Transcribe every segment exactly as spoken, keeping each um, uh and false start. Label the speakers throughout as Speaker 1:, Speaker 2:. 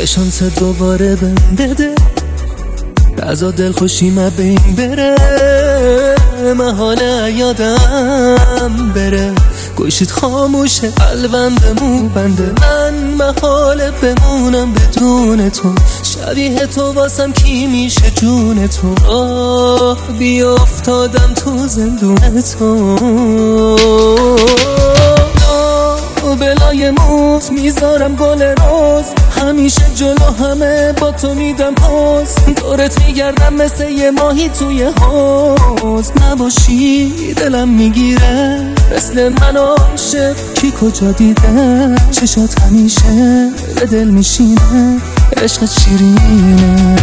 Speaker 1: یه شانس دوباره بهم بده، رضا دلخوشی ما بین بره، محاله یادم بره، گوشت خاموشه قلبم بمون بنده، من محاله بمونم بدون تو، شبیه تو واسم کی میشه جون تو، آه بی افتادم تو زندون تو، بلای موت میذارم گل روز، همیشه جلو همه با تو میدم پاس، دورت میگردم مثل یه ماهی توی حوض، نباشی دلم میگیره، مثل من عاشق کی کجا دیده، چشات همیشه به دل میشینه، عشقت شیرینه،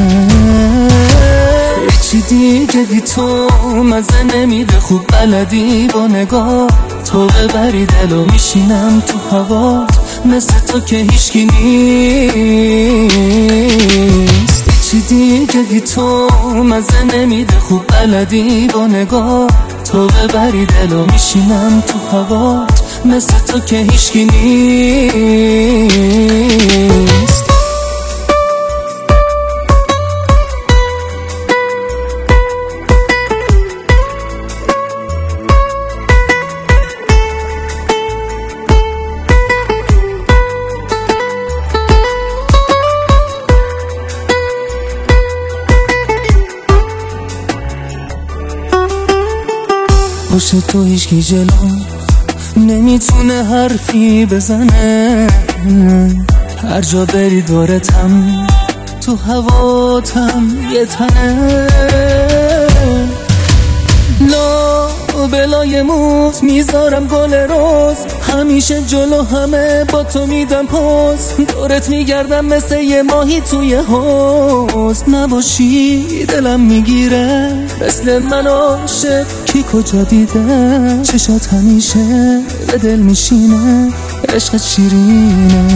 Speaker 1: چی دیگه بی تو مزه نمیده، خوب بلدی با نگاه تو ببری دلو، میشینم تو هوا مثل تو که هیچکی نیست، چی دیگه بی تو مزه نمیده، خوب بلدی با نگاه تو ببری دلو، میشینم تو هوا مثل تو که هیچکی نیست. پشت تو هیچکی جلو نمیتونه حرفی بزنه، هر جا بری دورتم تو هواتم یه تنه، لا بلای موت میذارم گل روز، همیشه جلو همه با تو میدم پاس، دورت میگردم مثل یه ماهی توی حوض، نباشی دلم میگیره، مثل من عاشق کی کجا دیده، چشات همیشه به دل میشینه، عشقت شیرینه،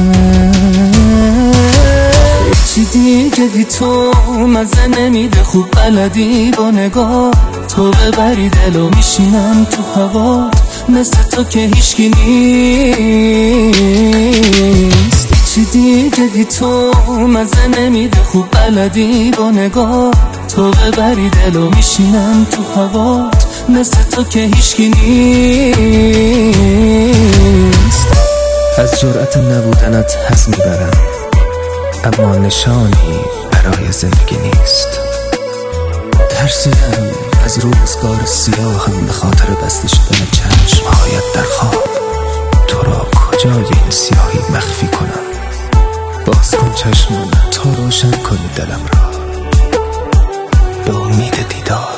Speaker 1: چی دیگه بی تو مزه نمیده، خوب بلدی با نگاه تو ببری دلو، میشینم تو هوا مثل تو که هیچکی نیست، چی دیگه بی تو مزه نمیده، خوب بلدی با نگاه تو ببری دلو، میشینم تو هوا مثل تو که هیچکی نیست.
Speaker 2: از جرأت نبودنت حس میبرم، اما نشانی برای زندگی نیست، ترسیدم از روزگار سیاهم به خاطر بسته شدن چشمهایت در خواب، تو را کجای این سیاهی مخفی کنم، باز کن چشمان تا روشن کنی دلم را به امید دیدار.